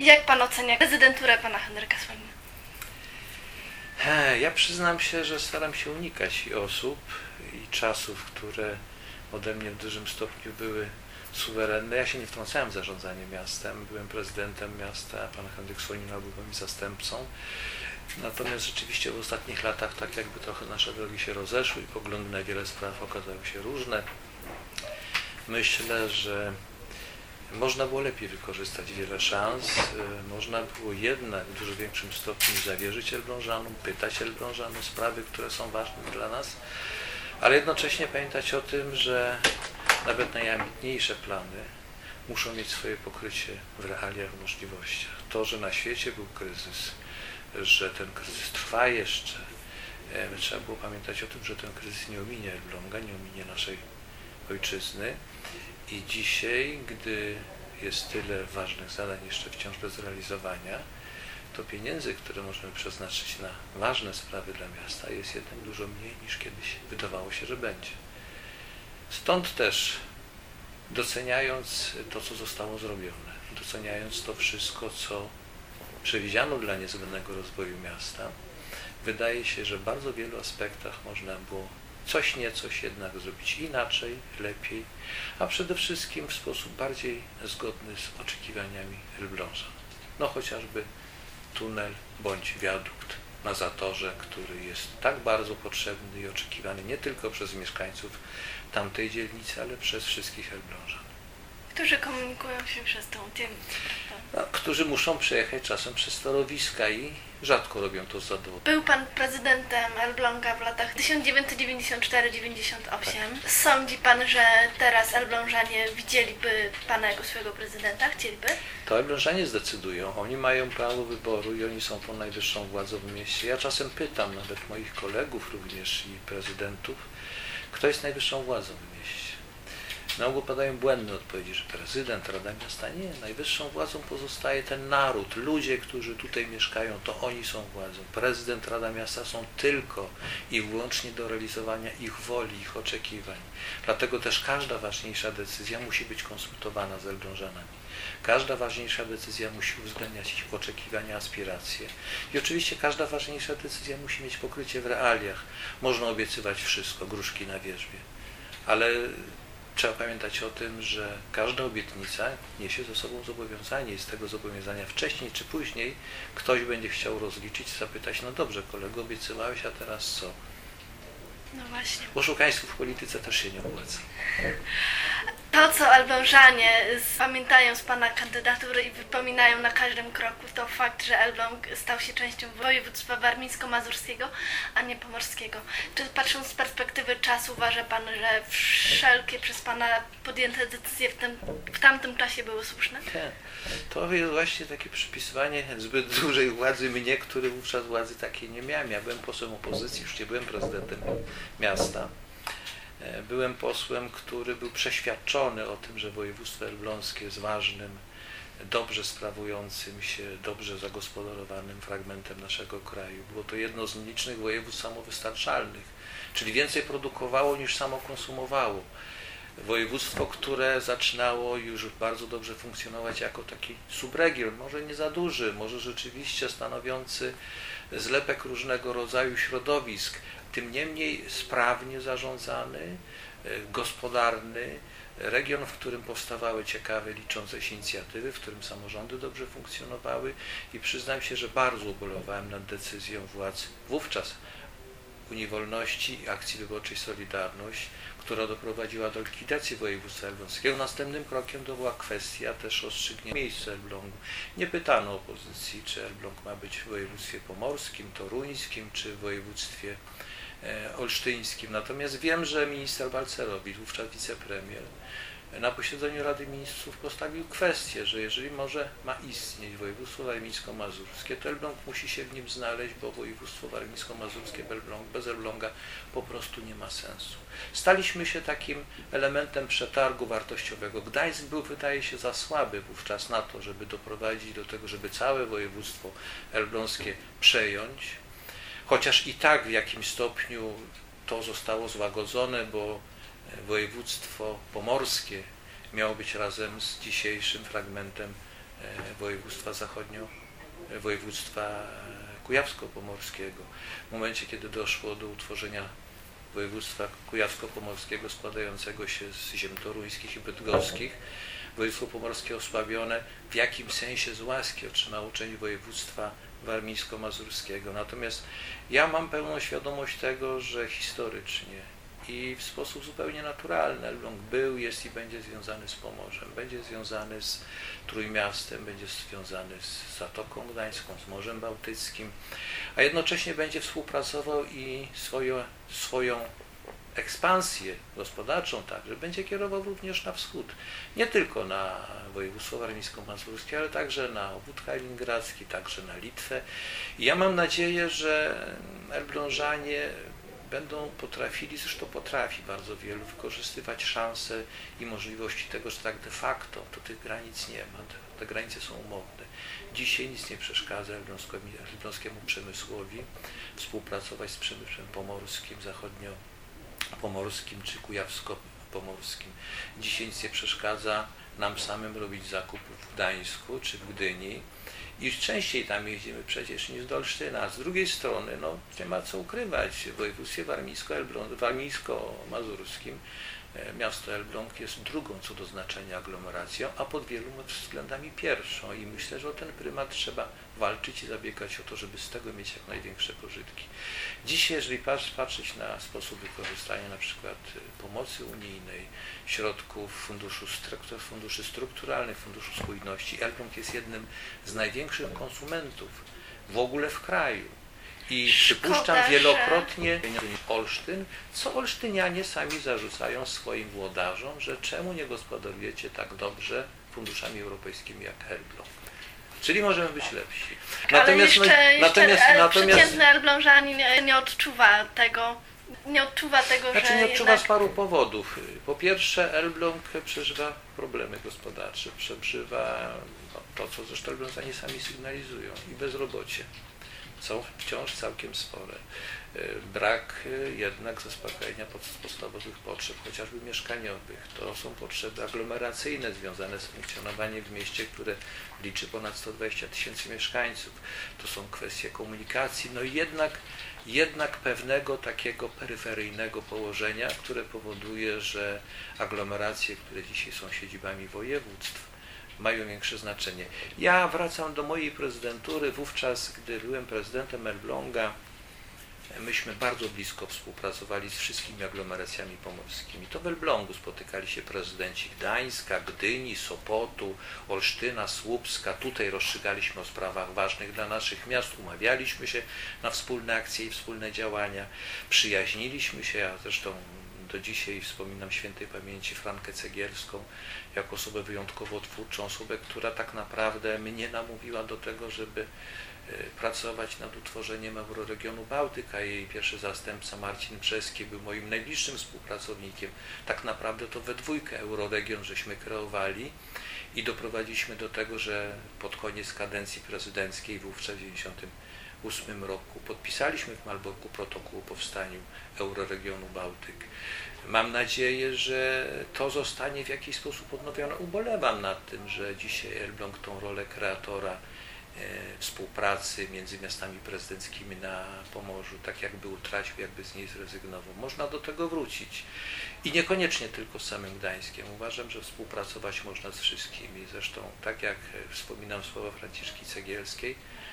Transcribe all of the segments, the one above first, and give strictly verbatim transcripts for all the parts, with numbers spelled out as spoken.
Jak pan ocenia prezydenturę pana Henryka Słonina? Ja przyznam się, że staram się unikać osób i czasów, które ode mnie w dużym stopniu były suwerenne. Ja się nie wtrącałem w zarządzanie miastem, byłem prezydentem miasta, a pan Henryk Słonina był moim zastępcą. Natomiast rzeczywiście w ostatnich latach tak jakby trochę nasze drogi się rozeszły i poglądy na wiele spraw okazały się różne. Myślę, że można było lepiej wykorzystać wiele szans, można było jednak w dużo większym stopniu zawierzyć Elblążanom, pytać Elblążan o sprawy, które są ważne dla nas, ale jednocześnie pamiętać o tym, że nawet najambitniejsze plany muszą mieć swoje pokrycie w realiach, w możliwościach. To, że na świecie był kryzys, że ten kryzys trwa jeszcze, trzeba było pamiętać o tym, że ten kryzys nie ominie Elbląga, nie ominie naszej ojczyzny. I dzisiaj, gdy jest tyle ważnych zadań jeszcze wciąż do zrealizowania, to pieniędzy, które możemy przeznaczyć na ważne sprawy dla miasta, jest jednak dużo mniej niż kiedyś wydawało się, że będzie. Stąd też, doceniając to, co zostało zrobione, doceniając to wszystko, co przewidziano dla niezbędnego rozwoju miasta, wydaje się, że w bardzo wielu aspektach można było coś nie coś jednak zrobić inaczej, lepiej, a przede wszystkim w sposób bardziej zgodny z oczekiwaniami Elblążan. No chociażby tunel bądź wiadukt na Zatorze, który jest tak bardzo potrzebny i oczekiwany nie tylko przez mieszkańców tamtej dzielnicy, ale przez wszystkich Elblążan. Którzy komunikują się przez tą dzielnicę. No, którzy muszą przejechać czasem przez torowiska i rzadko robią to z zadowolenia. Był pan prezydentem Elbląga w latach tysiąc dziewięćset dziewięćdziesiąt cztery do dziewięćdziesiąt osiem. Tak. Sądzi pan, że teraz Elblążanie widzieliby pana jako swojego prezydenta? Chcieliby? To Elblążanie zdecydują. Oni mają prawo wyboru i oni są tą najwyższą władzą w mieście. Ja czasem pytam nawet moich kolegów również i prezydentów, kto jest najwyższą władzą w mieście. Na ogół padają błędne odpowiedzi, że prezydent, Rada Miasta. Nie, najwyższą władzą pozostaje ten naród, ludzie, którzy tutaj mieszkają, to oni są władzą. Prezydent, Rada Miasta są tylko i wyłącznie do realizowania ich woli, ich oczekiwań. Dlatego też każda ważniejsza decyzja musi być konsultowana z Elblążanami. Każda ważniejsza decyzja musi uwzględniać ich oczekiwania, aspiracje. I oczywiście każda ważniejsza decyzja musi mieć pokrycie w realiach. Można obiecywać wszystko, gruszki na wierzbie, ale trzeba pamiętać o tym, że każda obietnica niesie ze sobą zobowiązanie i z tego zobowiązania wcześniej czy później ktoś będzie chciał rozliczyć, zapytać, no dobrze kolego, obiecywałeś, a teraz co? No właśnie. Oszukaństwo w polityce też się nie opłaca. To, co Elblążanie pamiętają z pana kandydatury i wypominają na każdym kroku, to fakt, że Elbląg stał się częścią województwa warmińsko-mazurskiego, a nie pomorskiego. Czy patrząc z perspektywy czasu uważa pan, że wszelkie przez pana podjęte decyzje w, tym, w tamtym czasie były słuszne? Nie. To jest właśnie takie przypisywanie zbyt dużej władzy mnie, który wówczas władzy takiej nie miałem. Ja byłem posłem opozycji, już nie byłem prezydentem miasta. Byłem posłem, który był przeświadczony o tym, że województwo elbląskie jest ważnym, dobrze sprawującym się, dobrze zagospodarowanym fragmentem naszego kraju. Było to jedno z licznych województw samowystarczalnych, czyli więcej produkowało niż samo konsumowało. Województwo, które zaczynało już bardzo dobrze funkcjonować jako taki subregion, może nie za duży, może rzeczywiście stanowiący zlepek różnego rodzaju środowisk, tym niemniej sprawnie zarządzany, gospodarny, region, w którym powstawały ciekawe, liczące się inicjatywy, w którym samorządy dobrze funkcjonowały i przyznam się, że bardzo ubolewałem nad decyzją władz wówczas Unii Wolności i Akcji Wyborczej Solidarność, która doprowadziła do likwidacji województwa elbląskiego. Następnym krokiem to była kwestia też rozstrzygnięcia miejsca Elblągu. Nie pytano opozycji, czy Elbląg ma być w województwie pomorskim, toruńskim, czy w województwie e, olsztyńskim. Natomiast wiem, że minister Balcerowicz, wówczas wicepremier, na posiedzeniu Rady Ministrów postawił kwestię, że jeżeli może ma istnieć województwo warmińsko-mazurskie, to Elbląg musi się w nim znaleźć, bo województwo warmińsko-mazurskie bez Elbląga po prostu nie ma sensu. Staliśmy się takim elementem przetargu wartościowego. Gdańsk był, wydaje się, za słaby wówczas na to, żeby doprowadzić do tego, żeby całe województwo elbląskie przejąć, chociaż i tak w jakimś stopniu to zostało złagodzone, bo województwo pomorskie miało być razem z dzisiejszym fragmentem województwa zachodnio, województwa kujawsko-pomorskiego. W momencie, kiedy doszło do utworzenia województwa kujawsko-pomorskiego składającego się z ziem toruńskich i bydgoskich, województwo pomorskie osłabione w jakimś sensie z łaski otrzymało część województwa warmińsko-mazurskiego. Natomiast ja mam pełną świadomość tego, że historycznie i w sposób zupełnie naturalny Elbląg był, jest i będzie związany z Pomorzem, będzie związany z Trójmiastem, będzie związany z Zatoką Gdańską, z Morzem Bałtyckim, a jednocześnie będzie współpracował i swoją, swoją ekspansję gospodarczą także będzie kierował również na wschód. Nie tylko na województwo warmińsko-mazurskie, ale także na obwód kaliningradzki, także na Litwę. I ja mam nadzieję, że Elblążanie będą potrafili, zresztą potrafi bardzo wielu, wykorzystywać szanse i możliwości tego, że tak de facto to tych granic nie ma, te, te granice są umowne. Dzisiaj nic nie przeszkadza elbląskiemu przemysłowi współpracować z przemysłem pomorskim, zachodnio-pomorskim czy kujawsko-pomorskim. Dzisiaj nic nie przeszkadza nam samym robić zakupy w Gdańsku czy w Gdyni. I częściej tam jeździmy przecież niż do Olsztyna, a z drugiej strony no, nie ma co ukrywać, w województwie warmińsko-mazurskim miasto Elbląg jest drugą co do znaczenia aglomeracją, a pod wieloma względami pierwszą i myślę, że o ten prymat trzeba walczyć i zabiegać o to, żeby z tego mieć jak największe pożytki. Dzisiaj, jeżeli patrzeć na sposób wykorzystania na przykład pomocy unijnej, środków funduszu, funduszy strukturalnych, funduszu spójności, Elbląg jest jednym z największych konsumentów w ogóle w kraju. I przypuszczam Szkoda, wielokrotnie Olsztyn, co olsztynianie sami zarzucają swoim włodarzom, że czemu nie gospodarujecie tak dobrze funduszami europejskimi jak Elbląg. Czyli możemy być lepsi. Natomiast, ale jeszcze, natomiast, jeszcze natomiast, przeciętny Elblążanin nie, nie odczuwa tego, nie odczuwa tego, znaczy że nie odczuwa jednak... z paru powodów. Po pierwsze, Elbląg przeżywa problemy gospodarcze, przeżywa to, co zresztą Elblążanie sami sygnalizują, i bezrobocie. Są wciąż całkiem spore. Brak jednak zaspokojenia podstawowych potrzeb, chociażby mieszkaniowych. To są potrzeby aglomeracyjne związane z funkcjonowaniem w mieście, które liczy ponad sto dwadzieścia tysięcy mieszkańców. To są kwestie komunikacji, no i jednak, jednak pewnego takiego peryferyjnego położenia, które powoduje, że aglomeracje, które dzisiaj są siedzibami województw, mają większe znaczenie. Ja wracam do mojej prezydentury. Wówczas, gdy byłem prezydentem Elbląga, myśmy bardzo blisko współpracowali z wszystkimi aglomeracjami pomorskimi. To w Elblągu spotykali się prezydenci Gdańska, Gdyni, Sopotu, Olsztyna, Słupska. Tutaj rozstrzygaliśmy o sprawach ważnych dla naszych miast, umawialiśmy się na wspólne akcje i wspólne działania, przyjaźniliśmy się, ja zresztą do dzisiaj wspominam świętej pamięci Frankę Cegielską jako osobę wyjątkowo twórczą, osobę, która tak naprawdę mnie namówiła do tego, żeby pracować nad utworzeniem Euroregionu Bałtyka. Jej pierwszy zastępca Marcin Brzeski był moim najbliższym współpracownikiem. Tak naprawdę to we dwójkę Euroregion żeśmy kreowali i doprowadziliśmy do tego, że pod koniec kadencji prezydenckiej wówczas w tysiąc dziewięćset dziewięćdziesiątym ósmym roku podpisaliśmy w Malborku protokół o powstaniu Euroregionu Bałtyk. Mam nadzieję, że to zostanie w jakiś sposób odnowione. Ubolewam nad tym, że dzisiaj Elbląg tą rolę kreatora e, współpracy między miastami prezydenckimi na Pomorzu tak jakby utracił, jakby z niej zrezygnował. Można do tego wrócić. I niekoniecznie tylko z samym Gdańskiem. Uważam, że współpracować można z wszystkimi. Zresztą, tak jak wspominam słowa Franciszki Cegielskiej,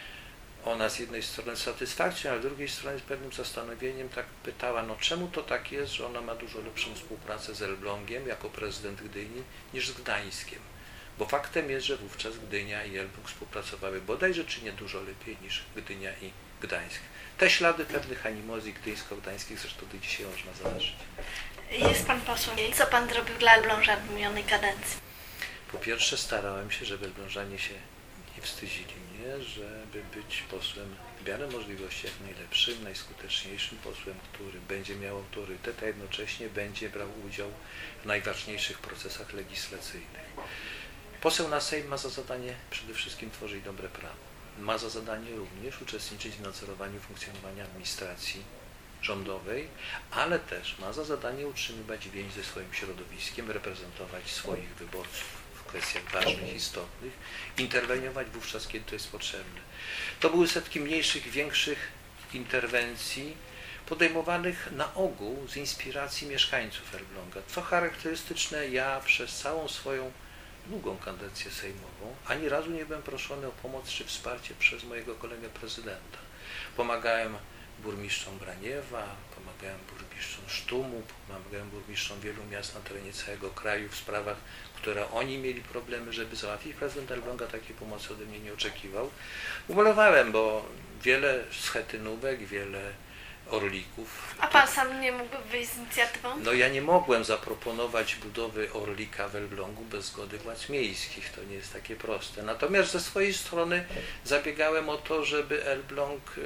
ona z jednej strony z satysfakcją, a z drugiej strony z pewnym zastanowieniem tak pytała, no czemu to tak jest, że ona ma dużo lepszą współpracę z Elblągiem jako prezydent Gdyni niż z Gdańskiem. Bo faktem jest, że wówczas Gdynia i Elbląg współpracowały bodajże czy nie dużo lepiej niż Gdynia i Gdańsk. Te ślady pewnych animozji gdyńsko-gdańskich zresztą do dzisiaj można zauważyć. Jest pan posłem. Co pan zrobił dla Elblążan w minionej kadencji? Po pierwsze starałem się, żeby Elblążanie się nie wstydzili mnie, żeby być posłem w miarę możliwości jak najlepszym, najskuteczniejszym posłem, który będzie miał autorytet, a jednocześnie będzie brał udział w najważniejszych procesach legislacyjnych. Poseł na Sejm ma za zadanie przede wszystkim tworzyć dobre prawo. Ma za zadanie również uczestniczyć w nadzorowaniu funkcjonowania administracji rządowej, ale też ma za zadanie utrzymywać więź ze swoim środowiskiem, reprezentować swoich wyborców w w kwestiach ważnych, istotnych, interweniować wówczas, kiedy to jest potrzebne. To były setki mniejszych, większych interwencji podejmowanych na ogół z inspiracji mieszkańców Elbląga. Co charakterystyczne, ja przez całą swoją długą kadencję sejmową ani razu nie byłem proszony o pomoc czy wsparcie przez mojego kolegę prezydenta. Pomagałem burmistrzom Braniewa, pomagałem burmistrzom Sztumu, pomagałem burmistrzom wielu miast na terenie całego kraju w sprawach, które oni mieli problemy, żeby załatwić. Prezydent Elbląga takiej pomocy ode mnie nie oczekiwał. Ubolewałem, bo wiele schetynówek, wiele orlików. A pan sam nie mógł wyjść z inicjatywą? No ja nie mogłem zaproponować budowy orlika w Elblągu bez zgody władz miejskich. To nie jest takie proste. Natomiast ze swojej strony zabiegałem o to, żeby Elbląg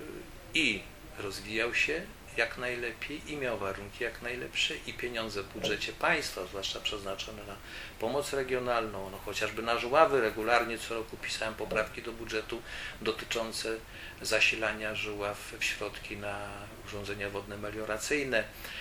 i rozwijał się jak najlepiej i miał warunki jak najlepsze i pieniądze w budżecie państwa, zwłaszcza przeznaczone na pomoc regionalną, no chociażby na Żuławy. Regularnie co roku pisałem poprawki do budżetu dotyczące zasilania Żuław w środki na urządzenia wodne melioracyjne,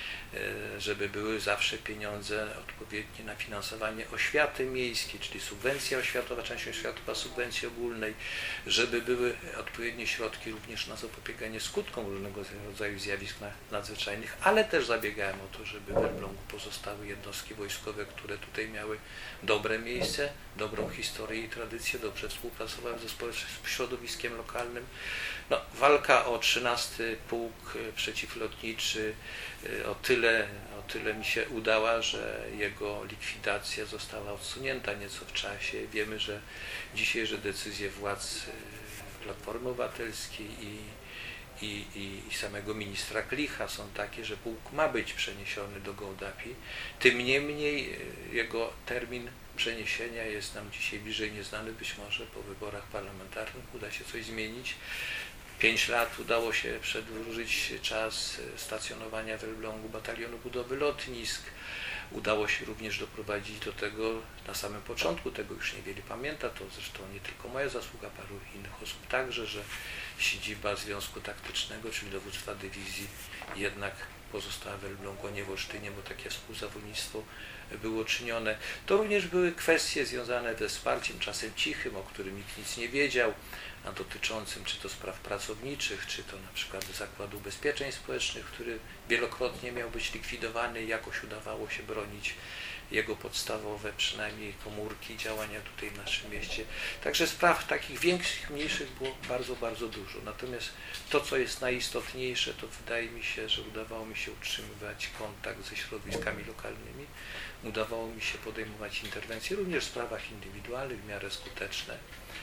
żeby były zawsze pieniądze odpowiednie na finansowanie oświaty miejskiej, czyli subwencja oświatowa, część oświatowa subwencji ogólnej, żeby były odpowiednie środki również na zapobieganie skutkom różnego rodzaju zjawisk nadzwyczajnych, ale też zabiegałem o to, żeby w Elblągu pozostały jednostki wojskowe, które tutaj miały dobre miejsce, dobrą historię i tradycję, dobrze współpracowały ze środowiskiem lokalnym. No, walka o trzynasty Pułk Przeciwlotniczy o tyle, o tyle mi się udała, że jego likwidacja została odsunięta nieco w czasie. Wiemy, że dzisiejsze decyzje władz Platformy Obywatelskiej i, i, i, i samego ministra Klicha są takie, że pułk ma być przeniesiony do Gołdapi. Tym niemniej jego termin przeniesienia jest nam dzisiaj bliżej nieznany. Być może po wyborach parlamentarnych uda się coś zmienić. Pięć lat udało się przedłużyć czas stacjonowania w Elblągu Batalionu Budowy Lotnisk. Udało się również doprowadzić do tego na samym początku, tego już niewiele pamięta, to zresztą nie tylko moja zasługa, paru innych osób także, że siedziba Związku Taktycznego, czyli dowództwa dywizji jednak pozostała w Elblągu, a nie w Olsztynie, bo takie współzawodnictwo było czynione. To również były kwestie związane ze wsparciem, czasem cichym, o którym nikt nic nie wiedział, a dotyczącym czy to spraw pracowniczych, czy to na przykład Zakładu Ubezpieczeń Społecznych, który wielokrotnie miał być likwidowany i jakoś udawało się bronić jego podstawowe, przynajmniej komórki działania tutaj w naszym mieście. Także spraw takich większych, mniejszych było bardzo, bardzo dużo. Natomiast to, co jest najistotniejsze, to wydaje mi się, że udawało mi się utrzymywać kontakt ze środowiskami lokalnymi. Udawało mi się podejmować interwencje również w sprawach indywidualnych, w miarę skuteczne.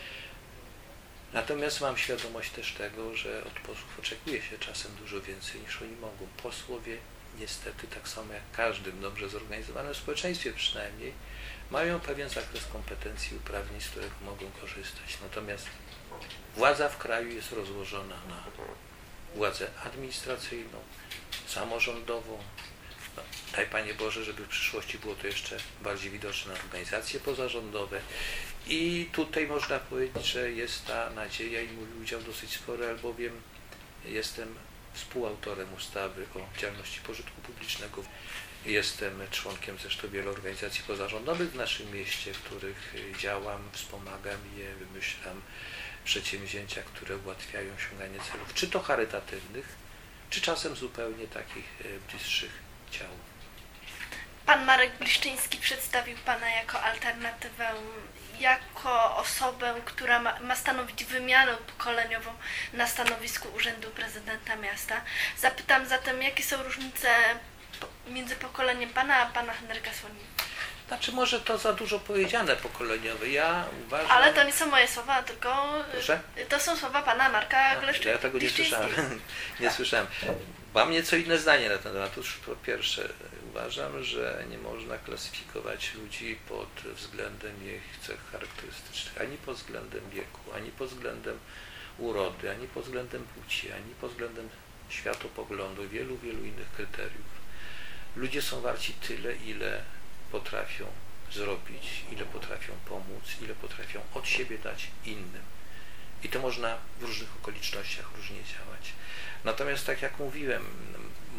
Natomiast mam świadomość też tego, że od posłów oczekuje się czasem dużo więcej niż oni mogą. Posłowie niestety, tak samo jak każdym dobrze zorganizowanym społeczeństwie przynajmniej, mają pewien zakres kompetencji i uprawnień, z których mogą korzystać. Natomiast władza w kraju jest rozłożona na władzę administracyjną, samorządową. No, daj Panie Boże, żeby w przyszłości było to jeszcze bardziej widoczne na organizacje pozarządowe. I tutaj można powiedzieć, że jest ta nadzieja i mój udział dosyć spory, albowiem jestem współautorem ustawy o działalności pożytku publicznego. Jestem członkiem zresztą wielu organizacji pozarządowych w naszym mieście, w których działam, wspomagam je, wymyślam przedsięwzięcia, które ułatwiają osiąganie celów, czy to charytatywnych, czy czasem zupełnie takich bliższych ciału. Pan Marek Bliszczyński przedstawił Pana jako alternatywę, jako osobę, która ma, ma stanowić wymianę pokoleniową na stanowisku Urzędu Prezydenta Miasta. Zapytam zatem, jakie są różnice między pokoleniem Pana a Pana Henryka Słoniny? Znaczy, może to za dużo powiedziane pokoleniowe. Ja uważam... Ale to nie są moje słowa, tylko Proszę? To są słowa Pana Marka Bliszczyńskiego. Ja tego nie słyszałem. nie słyszałem. Mam nieco inne zdanie na ten temat. Otóż po pierwsze, uważam, że nie można klasyfikować ludzi pod względem ich cech charakterystycznych, ani pod względem wieku, ani pod względem urody, ani pod względem płci, ani pod względem światopoglądu, wielu, wielu innych kryteriów. Ludzie są warci tyle, ile potrafią zrobić, ile potrafią pomóc, ile potrafią od siebie dać innym. I to można w różnych okolicznościach różnie działać. Natomiast tak jak mówiłem,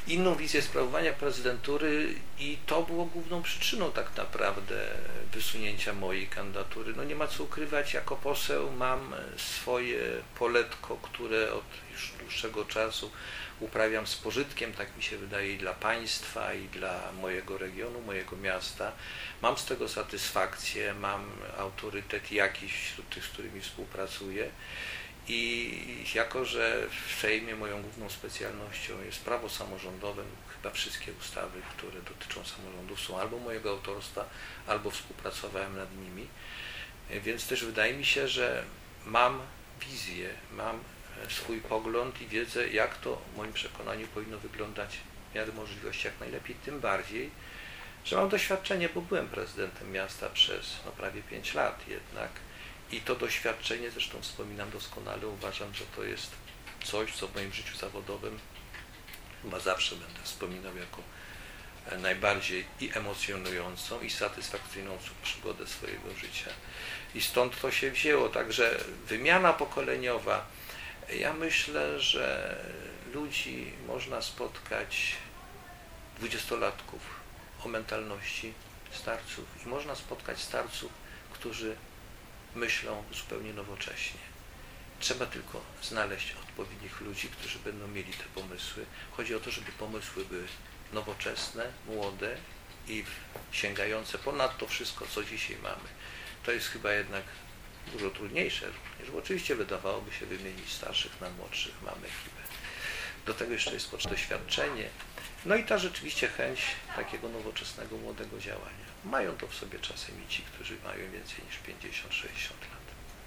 inną wizję sprawowania prezydentury i to było główną przyczyną tak naprawdę wysunięcia mojej kandydatury. No nie ma co ukrywać, jako poseł mam swoje poletko, które od już dłuższego czasu uprawiam z pożytkiem, tak mi się wydaje, i dla państwa, i dla mojego regionu, mojego miasta. Mam z tego satysfakcję, mam autorytet jakiś wśród tych, z którymi współpracuję. I jako, że w Sejmie moją główną specjalnością jest prawo samorządowe, chyba wszystkie ustawy, które dotyczą samorządów, są albo mojego autorstwa, albo współpracowałem nad nimi. Więc też wydaje mi się, że mam wizję, mam swój pogląd i wiedzę, jak to w moim przekonaniu powinno wyglądać w miarę możliwości jak najlepiej, tym bardziej, że mam doświadczenie, bo byłem prezydentem miasta przez no, prawie pięć lat jednak. I to doświadczenie, zresztą wspominam doskonale, uważam, że to jest coś, co w moim życiu zawodowym chyba zawsze będę wspominał jako najbardziej i emocjonującą, i satysfakcjonującą przygodę swojego życia. I stąd to się wzięło. Także wymiana pokoleniowa. Ja myślę, że ludzi można spotkać, dwudziestolatków o mentalności starców, i można spotkać starców, którzy myślą zupełnie nowocześnie. Trzeba tylko znaleźć odpowiednich ludzi, którzy będą mieli te pomysły. Chodzi o to, żeby pomysły były nowoczesne, młode i sięgające ponad to wszystko, co dzisiaj mamy. To jest chyba jednak dużo trudniejsze również, bo oczywiście wydawałoby się wymienić starszych na młodszych, mamy ekipę. Do tego jeszcze jest potrzebne doświadczenie, no i ta rzeczywiście chęć takiego nowoczesnego, młodego działania. Mają to w sobie czasem i ci, którzy mają więcej niż pięćdziesiąt sześćdziesiąt lat.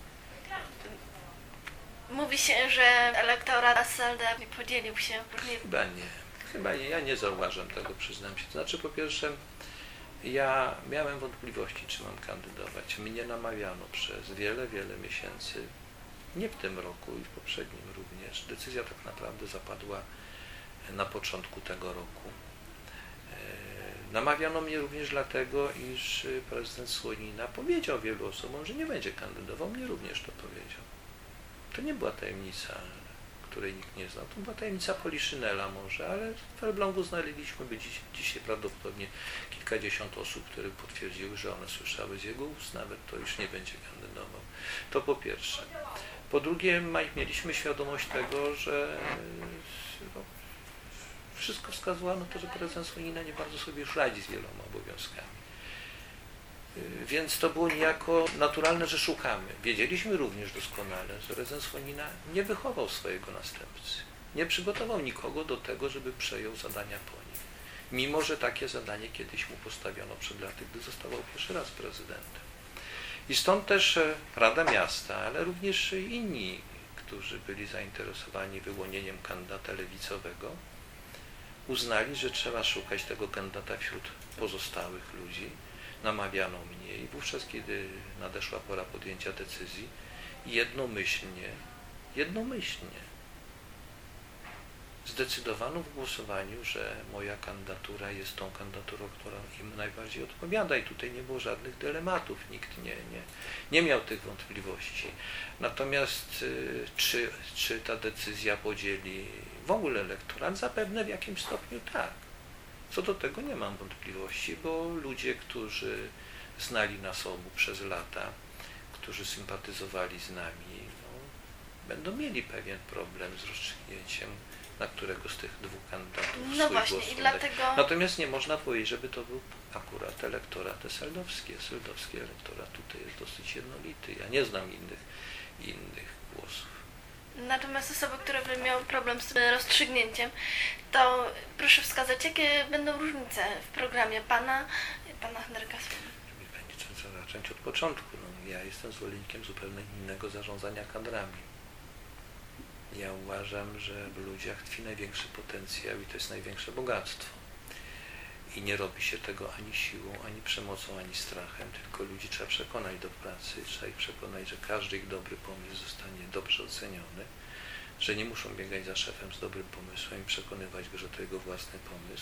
Mówi się, że elektorat S L D nie podzielił się. Nie... Chyba nie. Chyba nie. Ja nie zauważam tego, przyznam się. To znaczy, po pierwsze, ja miałem wątpliwości, czy mam kandydować. Mnie namawiano przez wiele, wiele miesięcy, nie w tym roku i w poprzednim również. Decyzja tak naprawdę zapadła na początku tego roku. Namawiano mnie również dlatego, iż prezydent Słonina powiedział wielu osobom, że nie będzie kandydował. Mnie również to powiedział. To nie była tajemnica, której nikt nie znał. To była tajemnica Poliszynela może, ale w Elblągu znaleźliśmy by dziś, dzisiaj prawdopodobnie kilkadziesiąt osób, które potwierdziły, że one słyszały z jego ust, nawet to już nie będzie kandydował. To po pierwsze. Po drugie, mieliśmy świadomość tego, że no, wszystko wskazywało na to, że prezydent Słonina nie bardzo sobie już radzi z wieloma obowiązkami. Więc to było niejako naturalne, że szukamy. Wiedzieliśmy również doskonale, że prezydent Słonina nie wychował swojego następcy. Nie przygotował nikogo do tego, żeby przejął zadania po nim. Mimo że takie zadanie kiedyś mu postawiono przed laty, gdy zostawał pierwszy raz prezydentem. I stąd też Rada Miasta, ale również inni, którzy byli zainteresowani wyłonieniem kandydata lewicowego, uznali, że trzeba szukać tego kandydata wśród pozostałych ludzi. Namawiano mnie i wówczas, kiedy nadeszła pora podjęcia decyzji, jednomyślnie, jednomyślnie zdecydowano w głosowaniu, że moja kandydatura jest tą kandydaturą, która im najbardziej odpowiada i tutaj nie było żadnych dylematów, nikt nie, nie, nie miał tych wątpliwości. Natomiast czy, czy ta decyzja podzieli w ogóle elektorat? Zapewne w jakimś stopniu tak. Co do tego nie mam wątpliwości, bo ludzie, którzy znali nas obu przez lata, którzy sympatyzowali z nami, no, będą mieli pewien problem z rozstrzygnięciem, na którego z tych dwóch kandydatów no swój właśnie, głos i oddać. dlatego... Natomiast nie można powiedzieć, żeby to był akurat elektorat eseldowski. Eseldowski elektorat tutaj jest dosyć jednolity. Ja nie znam innych, innych głosów. Natomiast osoby, które by miały problem z tym rozstrzygnięciem, to proszę wskazać, jakie będą różnice w programie pana, pana Henryka Słoniny. Pani, trzeba zacząć od początku. No, ja jestem zwolennikiem zupełnie innego zarządzania kadrami. Ja uważam, że w ludziach tkwi największy potencjał i to jest największe bogactwo. I nie robi się tego ani siłą, ani przemocą, ani strachem, tylko ludzi trzeba przekonać do pracy, trzeba ich przekonać, że każdy ich dobry pomysł zostanie dobrze oceniony, że nie muszą biegać za szefem z dobrym pomysłem i przekonywać go, że to jego własny pomysł,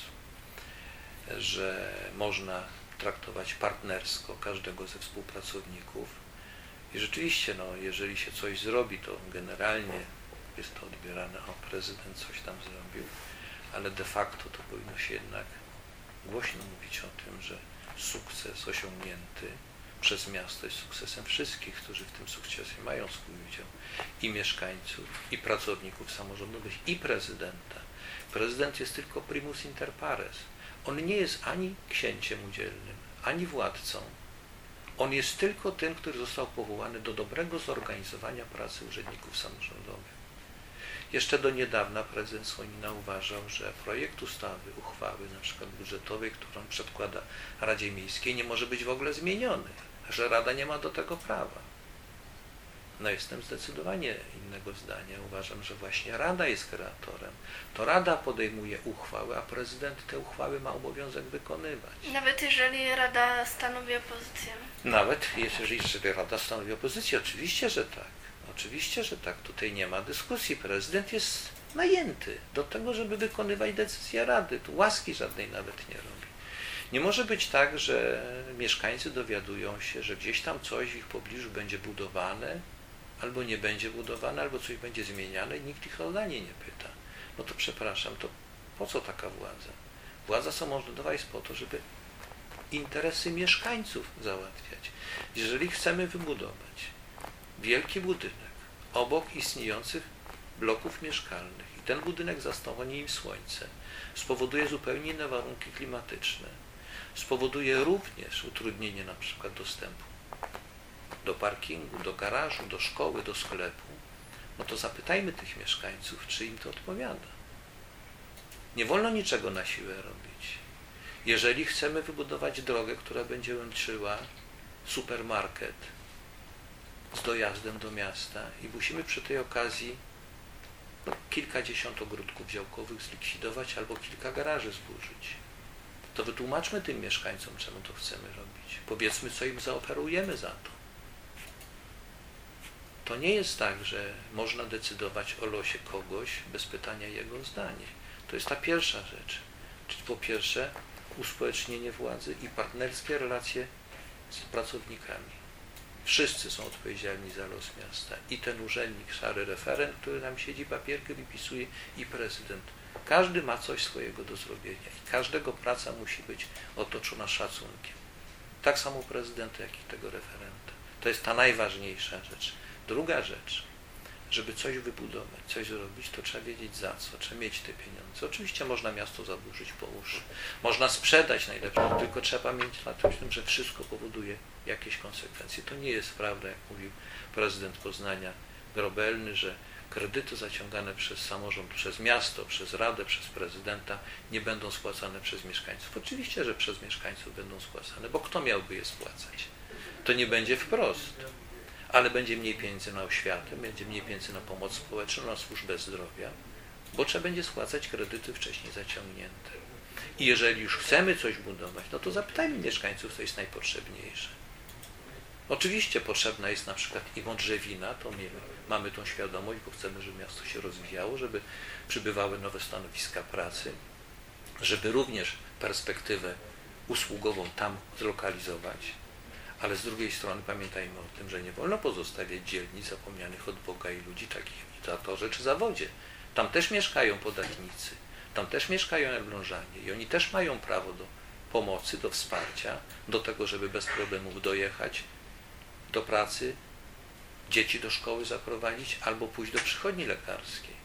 że można traktować partnersko każdego ze współpracowników i rzeczywiście, no, jeżeli się coś zrobi, to generalnie jest to odbierane, o, prezydent coś tam zrobił, ale de facto to powinno się jednak głośno mówić o tym, że sukces osiągnięty przez miasto jest sukcesem wszystkich, którzy w tym sukcesie mają swój udział. I mieszkańców, i pracowników samorządowych, i prezydenta. Prezydent jest tylko primus inter pares. On nie jest ani księciem udzielnym, ani władcą. On jest tylko tym, który został powołany do dobrego zorganizowania pracy urzędników samorządowych. Jeszcze do niedawna prezydent Słonina uważał, że projekt ustawy, uchwały na przykład budżetowej, którą przedkłada Radzie Miejskiej, nie może być w ogóle zmieniony, że Rada nie ma do tego prawa. No jestem zdecydowanie innego zdania. Uważam, że właśnie Rada jest kreatorem. To Rada podejmuje uchwały, a prezydent te uchwały ma obowiązek wykonywać. Nawet jeżeli Rada stanowi opozycję. Nawet jeżeli Rada stanowi opozycję, oczywiście, że tak. Oczywiście, że tak. Tutaj nie ma dyskusji. Prezydent jest najęty do tego, żeby wykonywać decyzje Rady. Tu łaski żadnej nawet nie robi. Nie może być tak, że mieszkańcy dowiadują się, że gdzieś tam coś w ich pobliżu będzie budowane, albo nie będzie budowane, albo coś będzie zmieniane i nikt ich o zdanie nie pyta. No to przepraszam, to po co taka władza? Władza samorządowa jest po to, żeby interesy mieszkańców załatwiać. Jeżeli chcemy wybudować wielki budynek obok istniejących bloków mieszkalnych i ten budynek zastąpi im słońce, spowoduje zupełnie inne warunki klimatyczne, spowoduje również utrudnienie na przykład dostępu do parkingu, do garażu, do szkoły, do sklepu, no to zapytajmy tych mieszkańców, czy im to odpowiada. Nie wolno niczego na siłę robić. Jeżeli chcemy wybudować drogę, która będzie łączyła supermarket z dojazdem do miasta i musimy przy tej okazji no, kilkadziesiąt ogródków działkowych zlikwidować albo kilka garaży zburzyć, to wytłumaczmy tym mieszkańcom, czemu to chcemy robić. Powiedzmy, co im zaoferujemy za to. To nie jest tak, że można decydować o losie kogoś bez pytania jego zdania. To jest ta pierwsza rzecz. Czyli po pierwsze uspołecznienie władzy i partnerskie relacje z pracownikami. Wszyscy są odpowiedzialni za los miasta. I ten urzędnik, szary referent, który tam siedzi, papierkę wypisuje, i prezydent. Każdy ma coś swojego do zrobienia i każdego praca musi być otoczona szacunkiem. Tak samo prezydenta, jak i tego referenta. To jest ta najważniejsza rzecz. Druga rzecz, żeby coś wybudować, coś zrobić, to trzeba wiedzieć za co, trzeba mieć te pieniądze. Oczywiście można miasto zaburzyć po uszy, można sprzedać najlepiej, tylko trzeba pamiętać na tym, że wszystko powoduje jakieś konsekwencje. To nie jest prawda, jak mówił prezydent Poznania Grobelny, że kredyty zaciągane przez samorząd, przez miasto, przez Radę, przez prezydenta nie będą spłacane przez mieszkańców. Oczywiście, że przez mieszkańców będą spłacane, bo kto miałby je spłacać? To nie będzie wprost, ale będzie mniej pieniędzy na oświatę, będzie mniej pieniędzy na pomoc społeczną, na służbę zdrowia, bo trzeba będzie spłacać kredyty wcześniej zaciągnięte. I jeżeli już chcemy coś budować, no to zapytajmy mieszkańców, co jest najpotrzebniejsze. Oczywiście potrzebna jest na przykład i Modrzewina, to my mamy tą świadomość, bo chcemy, żeby miasto się rozwijało, żeby przybywały nowe stanowiska pracy, żeby również perspektywę usługową tam zlokalizować, ale z drugiej strony pamiętajmy o tym, że nie wolno pozostawiać dzielnic zapomnianych od Boga i ludzi takich w Zatorze czy Zawodzie. Tam też mieszkają podatnicy, tam też mieszkają Elblążanie i oni też mają prawo do pomocy, do wsparcia, do tego, żeby bez problemów dojechać do pracy, dzieci do szkoły zaprowadzić albo pójść do przychodni lekarskiej.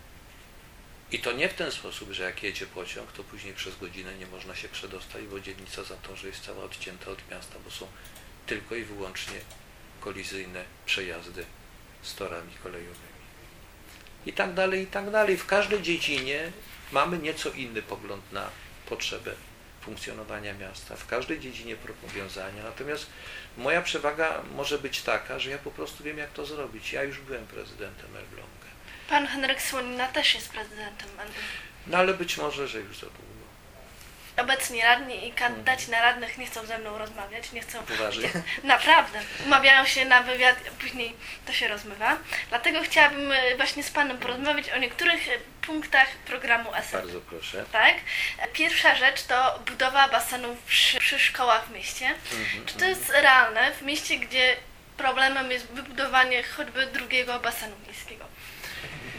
I to nie w ten sposób, że jak jedzie pociąg, to później przez godzinę nie można się przedostać, bo dzielnica Zatorze jest cała odcięta od miasta, bo są tylko i wyłącznie kolizyjne przejazdy z torami kolejowymi. I tak dalej, i tak dalej. W każdej dziedzinie mamy nieco inny pogląd na potrzebę funkcjonowania miasta, w każdej dziedzinie powiązania. Natomiast moja przewaga może być taka, że ja po prostu wiem, jak to zrobić. Ja już byłem prezydentem Elbląga. Pan Henryk Słonina też jest prezydentem Elbląga. No ale być może, że już za długo. Obecni radni i kandydaci na radnych nie chcą ze mną rozmawiać, nie chcą... Poważnie? Naprawdę. Umawiają się na wywiad, później to się rozmywa. Dlatego chciałabym właśnie z Panem porozmawiać o niektórych punktach programu S L. Bardzo proszę. Tak. Pierwsza rzecz to budowa basenów przy, przy szkołach w mieście. Mm-hmm, Czy to jest realne w mieście, gdzie problemem jest wybudowanie choćby drugiego basenu miejskiego?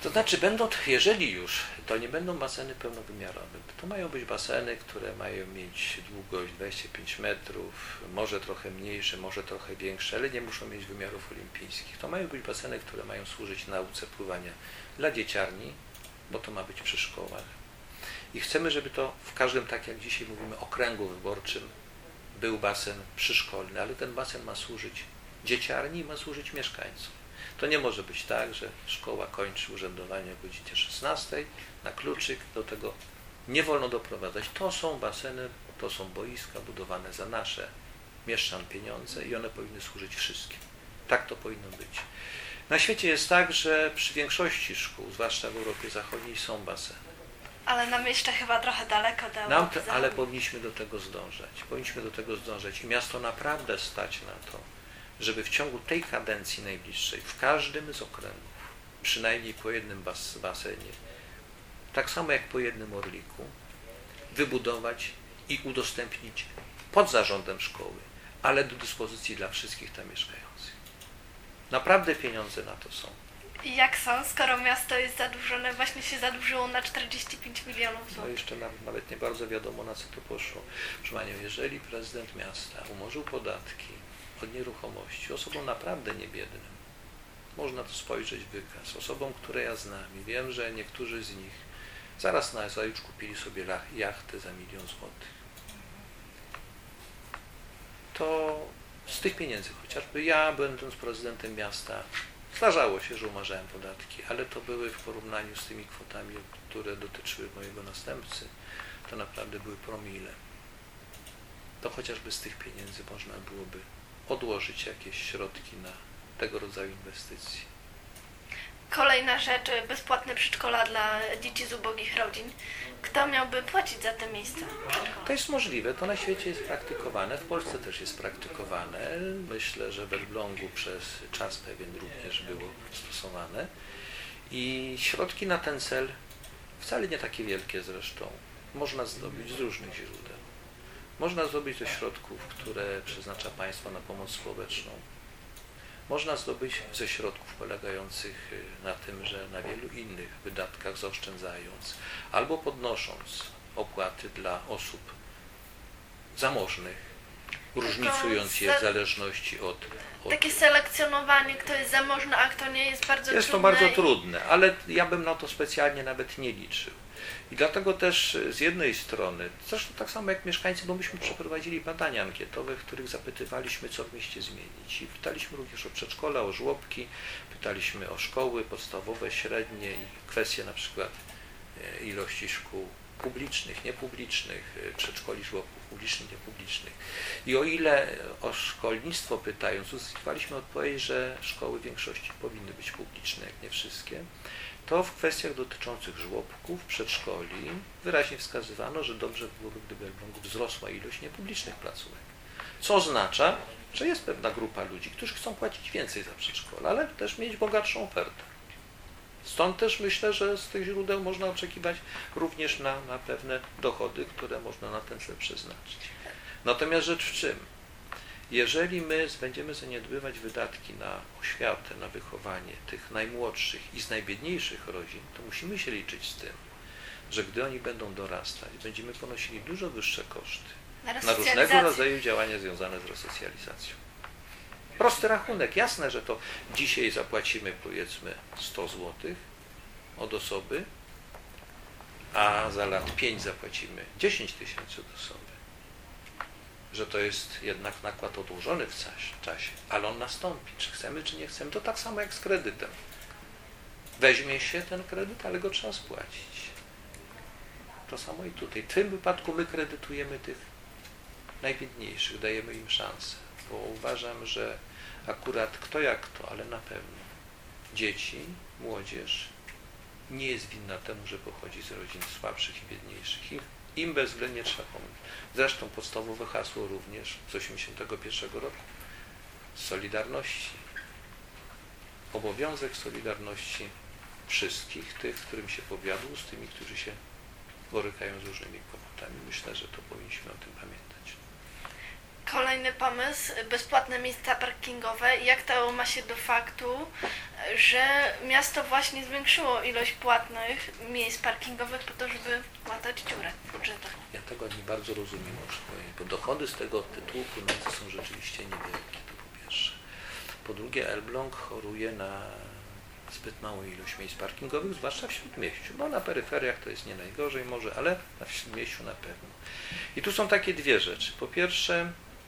To znaczy, będą, jeżeli już, to nie będą baseny pełnowymiarowe. To mają być baseny, które mają mieć długość dwadzieścia pięć metrów, może trochę mniejsze, może trochę większe, ale nie muszą mieć wymiarów olimpijskich. To mają być baseny, które mają służyć nauce pływania dla dzieciarni, bo to ma być przy szkołach. I chcemy, żeby to w każdym, tak jak dzisiaj mówimy, okręgu wyborczym był basen przyszkolny, ale ten basen ma służyć dzieciarni i ma służyć mieszkańcom. To nie może być tak, że szkoła kończy urzędowanie o godzinie szesnastej na kluczyk, do tego nie wolno doprowadzać. To są baseny, to są boiska budowane za nasze mieszczan pieniądze i one powinny służyć wszystkim. Tak to powinno być. Na świecie jest tak, że przy większości szkół, zwłaszcza w Europie Zachodniej, są baseny. Ale nam jeszcze chyba trochę daleko do Nam Europy te, ale powinniśmy do tego zdążać. Powinniśmy do tego zdążać i miasto naprawdę stać na to, żeby w ciągu tej kadencji najbliższej, w każdym z okręgów, przynajmniej po jednym bas, basenie, tak samo jak po jednym orliku, wybudować i udostępnić pod zarządem szkoły, ale do dyspozycji dla wszystkich tam mieszkających. Naprawdę pieniądze na to są. I jak są, skoro miasto jest zadłużone, właśnie się zadłużyło na czterdzieści pięć milionów No złotych? jeszcze nawet, nawet nie bardzo wiadomo, na co to poszło. Proszę Panią, jeżeli prezydent miasta umorzył podatki od nieruchomości osobom naprawdę niebiednym, można to spojrzeć wykaz, osobom, które ja znam i wiem, że niektórzy z nich zaraz na zajutrz kupili sobie jachtę za milion złotych. To z tych pieniędzy chociażby ja, będąc prezydentem miasta, zdarzało się, że umarzałem podatki, ale to były w porównaniu z tymi kwotami, które dotyczyły mojego następcy, to naprawdę były promile. To chociażby z tych pieniędzy można byłoby odłożyć jakieś środki na tego rodzaju inwestycje. Kolejna rzecz, bezpłatne przedszkola dla dzieci z ubogich rodzin. Kto miałby płacić za te miejsca przedszkola? To jest możliwe, to na świecie jest praktykowane, w Polsce też jest praktykowane. Myślę, że w Elblągu przez czas pewien również było stosowane. I środki na ten cel, wcale nie takie wielkie zresztą, można zdobyć z różnych źródeł. Można zdobyć ze środków, które przeznacza państwo na pomoc społeczną. Można zdobyć ze środków polegających na tym, że na wielu innych wydatkach zaoszczędzając albo podnosząc opłaty dla osób zamożnych, różnicując je w zależności od... od... Takie selekcjonowanie, kto jest zamożny, a kto nie, jest bardzo Jest trudne. to bardzo trudne, ale ja bym na to specjalnie nawet nie liczył. I dlatego też z jednej strony, zresztą tak samo jak mieszkańcy, bo myśmy przeprowadzili badania ankietowe, w których zapytywaliśmy, co w mieście zmienić. I pytaliśmy również o przedszkola, o żłobki, pytaliśmy o szkoły podstawowe, średnie i kwestie na przykład ilości szkół publicznych, niepublicznych, przedszkoli, żłobków publicznych, niepublicznych. I o ile o szkolnictwo pytając, uzyskiwaliśmy odpowiedź, że szkoły w większości powinny być publiczne, jak nie wszystkie, to w kwestiach dotyczących żłobków, przedszkoli wyraźnie wskazywano, że dobrze byłoby, gdyby w Elblągu wzrosła ilość niepublicznych placówek. Co oznacza, że jest pewna grupa ludzi, którzy chcą płacić więcej za przedszkola, ale też mieć bogatszą ofertę. Stąd też myślę, że z tych źródeł można oczekiwać również na, na pewne dochody, które można na ten cel przeznaczyć. Natomiast rzecz w czym? Jeżeli my będziemy zaniedbywać wydatki na oświatę, na wychowanie tych najmłodszych i z najbiedniejszych rodzin, to musimy się liczyć z tym, że gdy oni będą dorastać, będziemy ponosili dużo wyższe koszty Na na różnego rodzaju działania związane z resocjalizacją. Prosty rachunek. Jasne, że to dzisiaj zapłacimy powiedzmy sto złotych od osoby, a za lat pięć zapłacimy dziesięć tysięcy od osoby. Że to jest jednak nakład odłożony w czasie, ale on nastąpi, czy chcemy, czy nie chcemy. To tak samo jak z kredytem. Weźmie się ten kredyt, ale go trzeba spłacić. To samo i tutaj. W tym wypadku my kredytujemy tych najbiedniejszych, dajemy im szansę, bo uważam, że akurat kto jak kto, ale na pewno dzieci, młodzież nie jest winna temu, że pochodzi z rodzin słabszych i biedniejszych. Im, im bezwzględnie trzeba pomóc. Zresztą podstawowe hasło również z osiemdziesiątego pierwszego roku Solidarności. Obowiązek solidarności wszystkich tych, którym się powiadło, z tymi, którzy się borykają z różnymi kłopotami. Myślę, że to powinniśmy o tym pamiętać. Kolejny pomysł, bezpłatne miejsca parkingowe. Jak to ma się do faktu, że miasto właśnie zwiększyło ilość płatnych miejsc parkingowych po to, żeby łatać dziurę w budżetach? Ja tego nie bardzo rozumiem, muszę powiedzieć, bo dochody z tego tytułu płynące są rzeczywiście niewielkie, to po pierwsze. Po drugie, Elbląg choruje na zbyt małą ilość miejsc parkingowych, zwłaszcza w śródmieściu, bo na peryferiach to jest nie najgorzej może, ale na śródmieściu na pewno. I tu są takie dwie rzeczy. Po pierwsze,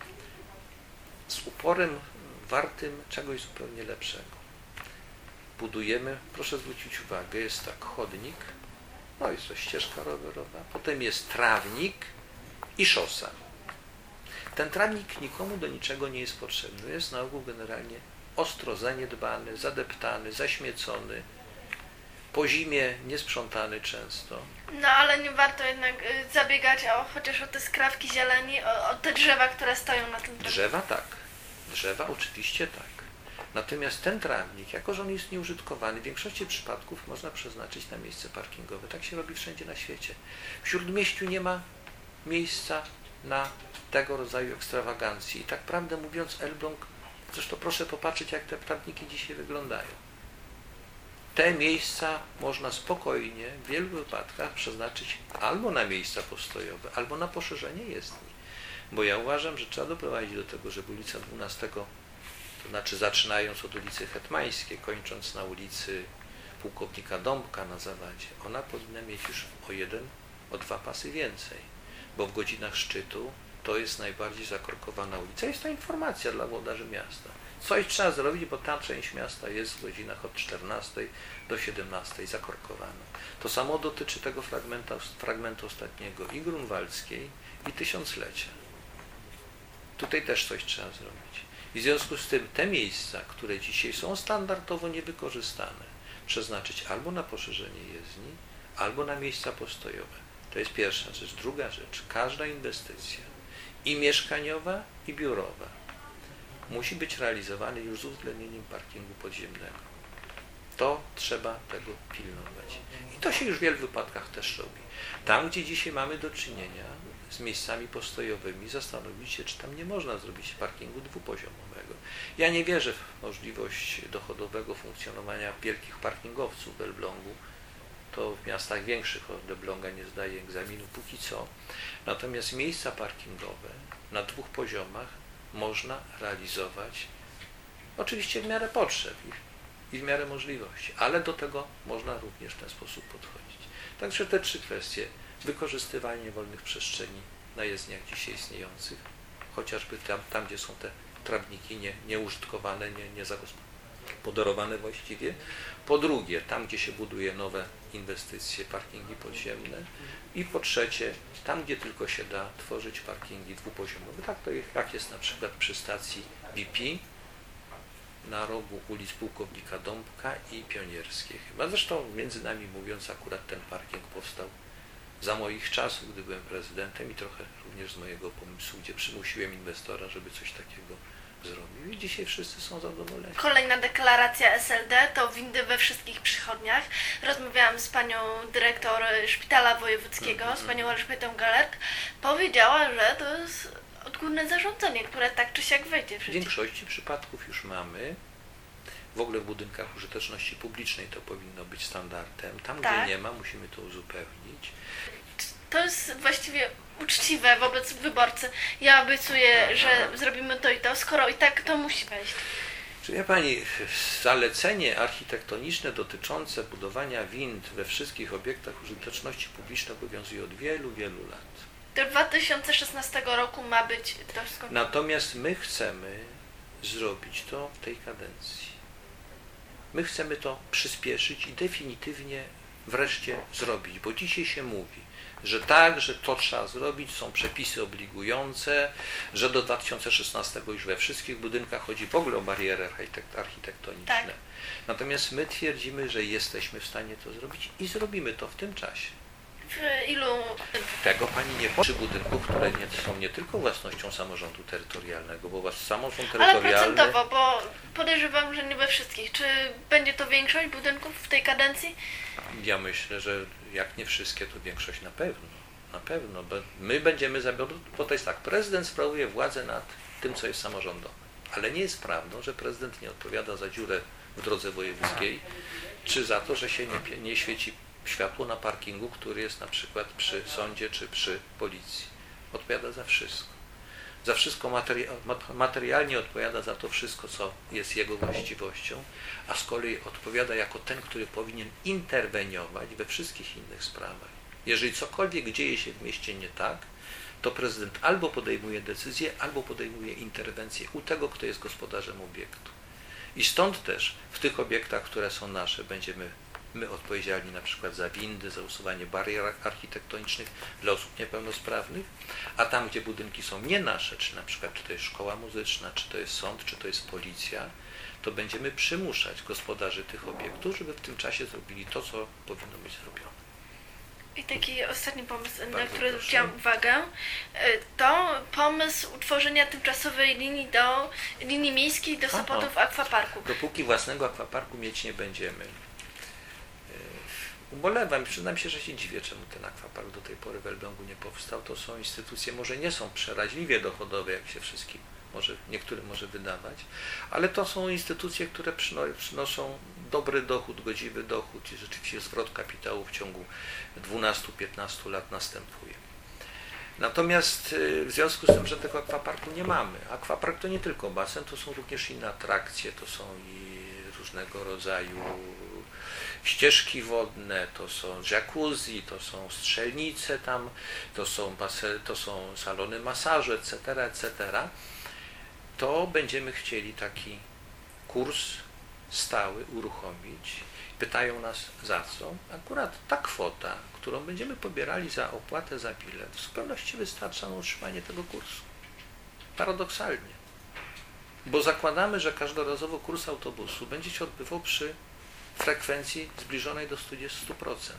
z uporem wartym czegoś zupełnie lepszego. Budujemy, proszę zwrócić uwagę, jest tak chodnik, no jest to ścieżka rowerowa, potem jest trawnik i szosa. Ten trawnik nikomu do niczego nie jest potrzebny, jest na ogół generalnie ostro zaniedbany, zadeptany, zaśmiecony, po zimie niesprzątany często. No ale nie warto jednak y, zabiegać o, chociaż o te skrawki zieleni, o, o te drzewa, które stoją na tym trawniku. Drzewa tak, drzewa oczywiście tak. Natomiast ten trawnik, jako że on jest nieużytkowany, w większości przypadków można przeznaczyć na miejsce parkingowe. Tak się robi wszędzie na świecie. W Śródmieściu nie ma miejsca na tego rodzaju ekstrawagancje. I tak prawdę mówiąc, Elbląg, zresztą proszę popatrzeć, jak te trawniki dzisiaj wyglądają. Te miejsca można spokojnie w wielu wypadkach przeznaczyć albo na miejsca postojowe, albo na poszerzenie jezdni. Bo ja uważam, że trzeba doprowadzić do tego, żeby ulica dwunastego, to znaczy zaczynając od ulicy Hetmańskiej, kończąc na ulicy Pułkownika Dąbka na Zawadzie, ona powinna mieć już o jeden, o dwa pasy więcej, bo w godzinach szczytu to jest najbardziej zakorkowana ulica. Jest to informacja dla włodarzy miasta. Coś trzeba zrobić, bo ta część miasta jest w godzinach od czternastej do siedemnastej zakorkowana. To samo dotyczy tego fragmentu, fragmentu ostatniego i Grunwaldzkiej, i Tysiąclecia. Tutaj też coś trzeba zrobić. I w związku z tym te miejsca, które dzisiaj są standardowo niewykorzystane, przeznaczyć albo na poszerzenie jezdni, albo na miejsca postojowe. To jest pierwsza rzecz. Druga rzecz. Każda inwestycja, i mieszkaniowa, i biurowa, musi być realizowana już z uwzględnieniem parkingu podziemnego. To trzeba tego pilnować. I to się już w wielu wypadkach też robi. Tam, gdzie dzisiaj mamy do czynienia z miejscami postojowymi, zastanowić się, czy tam nie można zrobić parkingu dwupoziomowego. Ja nie wierzę w możliwość dochodowego funkcjonowania wielkich parkingowców w Elblągu. To w miastach większych od Elbląga nie zdaje egzaminu póki co. Natomiast miejsca parkingowe na dwóch poziomach można realizować oczywiście w miarę potrzeb i w miarę możliwości, ale do tego można również w ten sposób podchodzić. Także te trzy kwestie: wykorzystywanie wolnych przestrzeni na jezdniach dzisiaj istniejących, chociażby tam, tam gdzie są te trawniki nie, nieużytkowane, nie, nie zagospodarowane właściwie. Po drugie, tam gdzie się buduje nowe inwestycje, parkingi podziemne. I po trzecie, tam gdzie tylko się da, tworzyć parkingi dwupoziomowe. Tak to jest, jak jest na przykład przy stacji B P na rogu ulic Pułkownika Dąbka i Pionierskiej chyba. Zresztą między nami mówiąc, akurat ten parking powstał za moich czasów, gdy byłem prezydentem, i trochę również z mojego pomysłu, gdzie przymusiłem inwestora, żeby coś takiego zrobił. I dzisiaj wszyscy są zadowoleni. Kolejna deklaracja S L D to windy we wszystkich przychodniach. Rozmawiałam z panią dyrektor Szpitala Wojewódzkiego, mm-hmm. z panią Elżbietą Galert. Powiedziała, że to jest odgórne zarządzenie, które tak czy siak wejdzie w życie. W większości przypadków już mamy. W ogóle w budynkach użyteczności publicznej to powinno być standardem. Tam, tak, gdzie nie ma, musimy to uzupełnić. To jest właściwie uczciwe wobec wyborcy. Ja obiecuję, Aha. że zrobimy to i to, skoro i tak to musi wejść. Czy wie pani, zalecenie architektoniczne dotyczące budowania wind we wszystkich obiektach użyteczności publicznej obowiązuje od wielu, wielu lat. Do dwa tysiące szesnastego roku ma być to skończone. Natomiast my chcemy zrobić to w tej kadencji. My chcemy to przyspieszyć i definitywnie wreszcie zrobić, bo dzisiaj się mówi, że tak, że to trzeba zrobić, są przepisy obligujące, że do dwa tysiące szesnastego już we wszystkich budynkach chodzi w ogóle o bariery architektoniczne. Tak. Natomiast my twierdzimy, że jesteśmy w stanie to zrobić i zrobimy to w tym czasie. W ilu? Tego pani nie powie. Przy budynków, które nie, są nie tylko własnością samorządu terytorialnego, bo was samorząd terytorialny... Ale procentowo, bo podejrzewam, że nie we wszystkich. Czy będzie to większość budynków w tej kadencji? Ja myślę, że jak nie wszystkie, to większość na pewno. Na pewno, bo my będziemy zabierać, bo to jest tak, prezydent sprawuje władzę nad tym, co jest samorządowe, ale nie jest prawdą, że prezydent nie odpowiada za dziurę w drodze wojewódzkiej, czy za to, że się nie, nie świeci światło na parkingu, który jest na przykład przy sądzie, czy przy policji. Odpowiada za wszystko. Za wszystko materi materialnie odpowiada za to wszystko, co jest jego właściwością, a z kolei odpowiada jako ten, który powinien interweniować we wszystkich innych sprawach. Jeżeli cokolwiek dzieje się w mieście nie tak, to prezydent albo podejmuje decyzję, albo podejmuje interwencję u tego, kto jest gospodarzem obiektu. I stąd też w tych obiektach, które są nasze, będziemy my odpowiedzialni na przykład za windy, za usuwanie barier architektonicznych dla osób niepełnosprawnych, a tam, gdzie budynki są nie nasze, czy na przykład czy to jest szkoła muzyczna, czy to jest sąd, czy to jest policja, to będziemy przymuszać gospodarzy tych obiektów, żeby w tym czasie zrobili to, co powinno być zrobione. I taki ostatni pomysł, Bardzo na który proszę. zwróciłam uwagę, to pomysł utworzenia tymczasowej linii do linii miejskiej do Sopotu w akwaparku. Dopóki własnego akwaparku mieć nie będziemy. Ubolewam i przyznam się, że się dziwię, czemu ten akwapark do tej pory w Elblągu nie powstał. To są instytucje, może nie są przeraźliwie dochodowe, jak się wszystkim może, niektórym może wydawać, ale to są instytucje, które przynoszą dobry dochód, godziwy dochód i rzeczywiście zwrot kapitału w ciągu dwunastu do piętnastu lat następuje. Natomiast w związku z tym, że tego akwaparku nie mamy, akwapark to nie tylko basen, to są również inne atrakcje, to są i różnego rodzaju ścieżki wodne, to są jacuzzi, to są strzelnice tam, to są, basen, to są salony masażu, et cetera, et cetera. To będziemy chcieli taki kurs stały uruchomić. Pytają nas za co? Akurat ta kwota, którą będziemy pobierali za opłatę za bilet, w zupełności wystarcza na utrzymanie tego kursu. Paradoksalnie. Bo zakładamy, że każdorazowo kurs autobusu będzie się odbywał przy frekwencji zbliżonej do stu procent.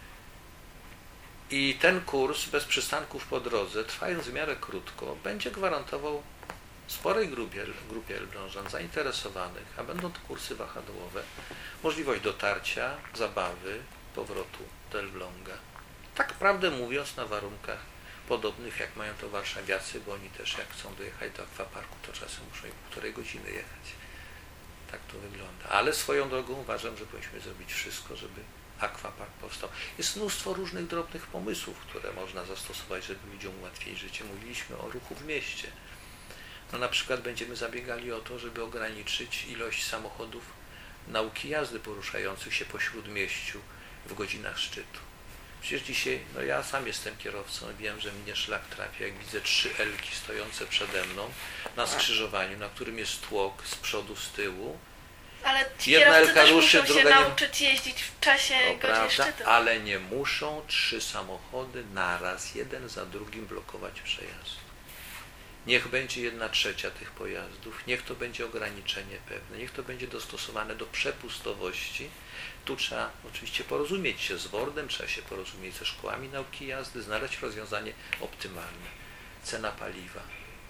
I ten kurs bez przystanków po drodze, trwając w miarę krótko, będzie gwarantował sporej grupie, grupie elblążan zainteresowanych, a będą to kursy wahadłowe, możliwość dotarcia, zabawy, powrotu do Elbląga. Tak prawdę mówiąc, na warunkach podobnych, jak mają to warszawiacy, bo oni też jak chcą dojechać do akwaparku, to czasem muszą i półtorej godziny jechać. Tak to wygląda. Ale swoją drogą uważam, że powinniśmy zrobić wszystko, żeby akwapark powstał. Jest mnóstwo różnych drobnych pomysłów, które można zastosować, żeby ludziom ułatwić życie. Mówiliśmy o ruchu w mieście. No na przykład będziemy zabiegali o to, żeby ograniczyć ilość samochodów nauki jazdy poruszających się po śródmieściu w godzinach szczytu. Przecież dzisiaj, no ja sam jestem kierowcą i wiem, że mnie szlak trafia, jak widzę trzy elki stojące przede mną na skrzyżowaniu, na którym jest tłok z przodu, z tyłu. Ale ci Jedna kierowcy elka też ruszy, muszą się druga nie- nauczyć jeździć w czasie To godzin prawda, szczytu. ale nie muszą trzy samochody naraz, jeden za drugim blokować przejazd. Niech będzie jedna trzecia tych pojazdów, niech to będzie ograniczenie pewne, niech to będzie dostosowane do przepustowości. Tu trzeba oczywiście porozumieć się z wordem, trzeba się porozumieć ze szkołami nauki jazdy, znaleźć rozwiązanie optymalne. Cena paliwa.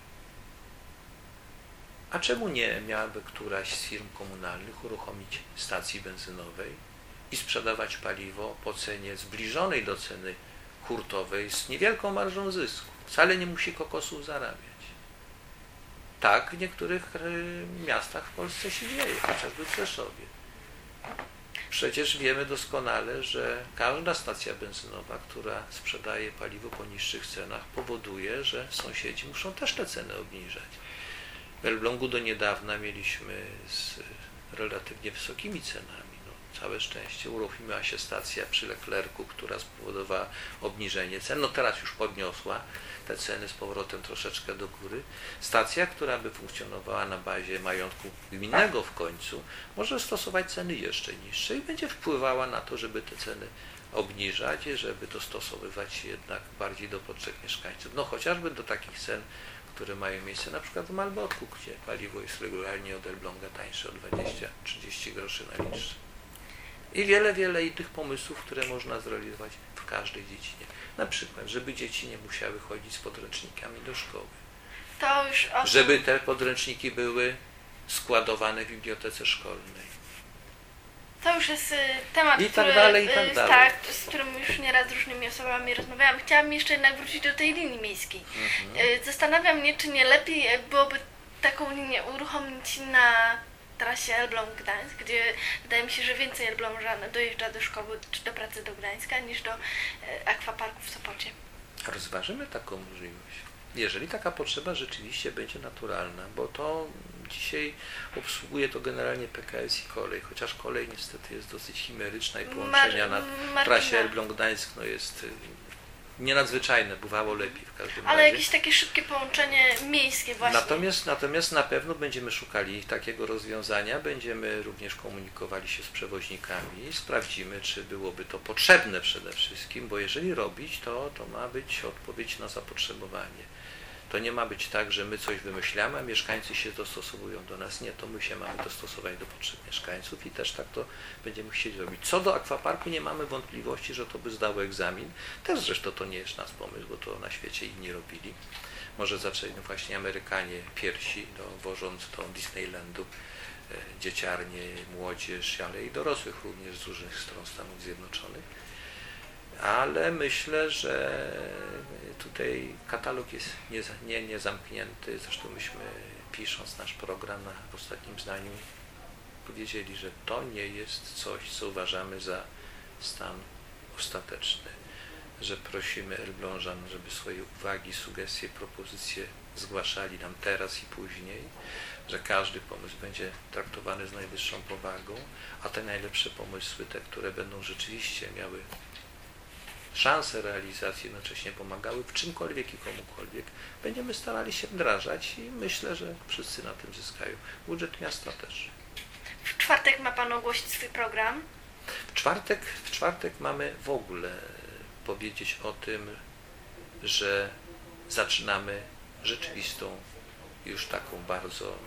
A czemu nie miałaby któraś z firm komunalnych uruchomić stacji benzynowej i sprzedawać paliwo po cenie zbliżonej do ceny hurtowej z niewielką marżą zysku? Wcale nie musi kokosów zarabiać. Tak w niektórych miastach w Polsce się dzieje, chociażby w Rzeszowie. Przecież wiemy doskonale, że każda stacja benzynowa, która sprzedaje paliwo po niższych cenach, powoduje, że sąsiedzi muszą też te ceny obniżać. W Elblągu do niedawna mieliśmy z relatywnie wysokimi cenami. No, całe szczęście uruchomiła się stacja przy Leclercu, która spowodowała obniżenie cen. No teraz już podniosła te ceny z powrotem troszeczkę do góry. Stacja, która by funkcjonowała na bazie majątku gminnego w końcu, może stosować ceny jeszcze niższe i będzie wpływała na to, żeby te ceny obniżać, żeby dostosowywać się jednak bardziej do potrzeb mieszkańców. No chociażby do takich cen, które mają miejsce na przykład w Malborku, gdzie paliwo jest regularnie od Elbląga tańsze o dwadzieścia do trzydziestu groszy na litrze. I wiele, wiele innych pomysłów, które można zrealizować w każdej dziedzinie. Na przykład, żeby dzieci nie musiały chodzić z podręcznikami do szkoły. To już o tym- Żeby te podręczniki były składowane w bibliotece szkolnej. To już jest y, temat, I tak który, dalej, i tak y, dalej. tak, z którym już nieraz z różnymi osobami rozmawiałam. Chciałam jeszcze jednak wrócić do tej linii miejskiej. Mhm. Y, Zastanawiam mnie, czy nie lepiej byłoby taką linię uruchomić na trasie Elbląg-Gdańsk, gdzie wydaje mi się, że więcej elblążan dojeżdża do szkoły czy do pracy do Gdańska niż do y, akwaparku w Sopocie. Rozważymy taką możliwość. Jeżeli taka potrzeba rzeczywiście będzie naturalna, bo to dzisiaj obsługuje to generalnie P K S i kolej, chociaż kolej niestety jest dosyć chimeryczna i połączenia Mar- na trasie Martyna. Elbląg-Gdańsk no jest y, nienadzwyczajne, bywało lepiej w każdym Ale razie. jakieś takie szybkie połączenie miejskie właśnie. Natomiast, natomiast na pewno będziemy szukali takiego rozwiązania, będziemy również komunikowali się z przewoźnikami, sprawdzimy, czy byłoby to potrzebne przede wszystkim, bo jeżeli robić, to, to ma być odpowiedź na zapotrzebowanie. To nie ma być tak, że my coś wymyślamy, a mieszkańcy się dostosowują do nas. Nie, to my się mamy dostosować do potrzeb mieszkańców i też tak to będziemy chcieli robić. Co do akwaparku nie mamy wątpliwości, że to by zdało egzamin. Też zresztą to nie jest nasz pomysł, bo to na świecie inni robili. Może zaczęli no właśnie Amerykanie pierwsi, no, wożąc do Disneylandu e, dzieciarnie, młodzież, ale i dorosłych również z różnych stron Stanów Zjednoczonych. Ale myślę, że tutaj katalog jest nie, nie, nie zamknięty. Zresztą myśmy, pisząc nasz program na ostatnim zdaniu, powiedzieli, że to nie jest coś, co uważamy za stan ostateczny. Że prosimy Elblążan, żeby swoje uwagi, sugestie, propozycje zgłaszali nam teraz i później, że każdy pomysł będzie traktowany z najwyższą powagą, a te najlepsze pomysły, te, które będą rzeczywiście miały szanse realizacji, jednocześnie pomagały w czymkolwiek i komukolwiek, będziemy starali się wdrażać i myślę, że wszyscy na tym zyskają. Budżet miasta też. W czwartek ma Pan ogłosić swój program. W czwartek, w czwartek mamy w ogóle powiedzieć o tym, że zaczynamy rzeczywistą, już taką bardzo,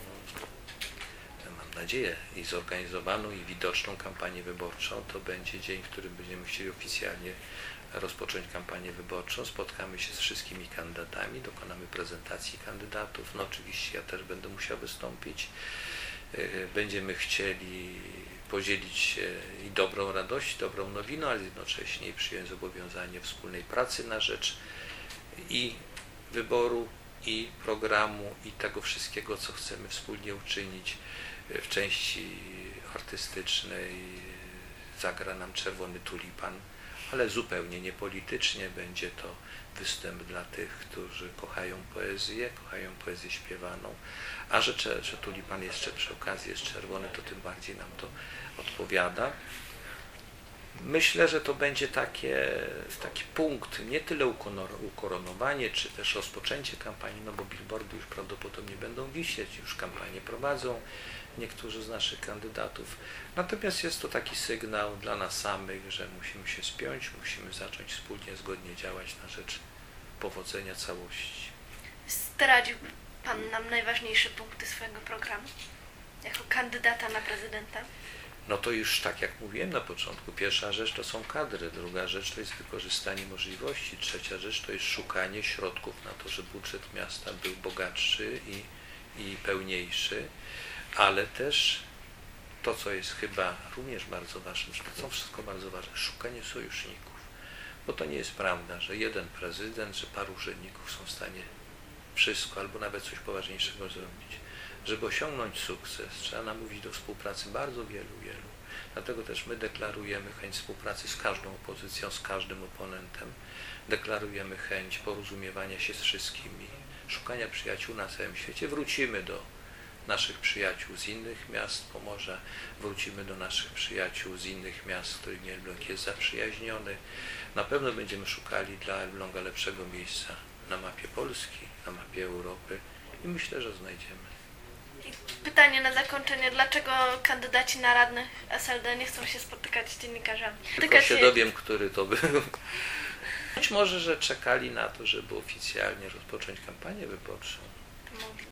mam nadzieję, i zorganizowaną, i widoczną kampanię wyborczą. To będzie dzień, w którym będziemy chcieli oficjalnie rozpocząć kampanię wyborczą. Spotkamy się z wszystkimi kandydatami, dokonamy prezentacji kandydatów. No oczywiście ja też będę musiał wystąpić. Będziemy chcieli podzielić się i dobrą radość, dobrą nowiną, ale jednocześnie i przyjąć zobowiązanie wspólnej pracy na rzecz i wyboru, i programu, i tego wszystkiego, co chcemy wspólnie uczynić. W części artystycznej zagra nam Czerwony Tulipan, ale zupełnie niepolitycznie. Będzie to występ dla tych, którzy kochają poezję, kochają poezję śpiewaną, a że, że tulipan jeszcze przy okazji jest czerwony, to tym bardziej nam to odpowiada. Myślę, że to będzie takie, taki punkt, nie tyle ukoronowanie, czy też rozpoczęcie kampanii, no bo billboardy już prawdopodobnie będą wisieć, już kampanię prowadzą niektórzy z naszych kandydatów. Natomiast jest to taki sygnał dla nas samych, że musimy się spiąć, musimy zacząć wspólnie, zgodnie działać na rzecz powodzenia całości. Zdradziłby Pan nam najważniejsze punkty swojego programu jako kandydata na prezydenta? No to już tak jak mówiłem na początku, pierwsza rzecz to są kadry, druga rzecz to jest wykorzystanie możliwości, trzecia rzecz to jest szukanie środków na to, żeby budżet miasta był bogatszy i, i pełniejszy, ale też to, co jest chyba również bardzo ważne, że to są wszystko bardzo ważne, szukanie sojuszników, bo to nie jest prawda, że jeden prezydent, że paru urzędników są w stanie wszystko albo nawet coś poważniejszego zrobić. Żeby osiągnąć sukces, trzeba namówić do współpracy bardzo wielu, wielu. Dlatego też my deklarujemy chęć współpracy z każdą opozycją, z każdym oponentem. Deklarujemy chęć porozumiewania się z wszystkimi, szukania przyjaciół na całym świecie. Wrócimy do naszych przyjaciół z innych miast Pomorza, wrócimy do naszych przyjaciół z innych miast, z którymi Elbląg jest zaprzyjaźniony. Na pewno będziemy szukali dla Elbląga lepszego miejsca na mapie Polski, na mapie Europy i myślę, że znajdziemy. Pytanie na zakończenie. Dlaczego kandydaci na radnych S L D nie chcą się spotykać z dziennikarzami? Tylko się dowiem, który to był. Być może, że czekali na to, żeby oficjalnie rozpocząć kampanię wyborczą.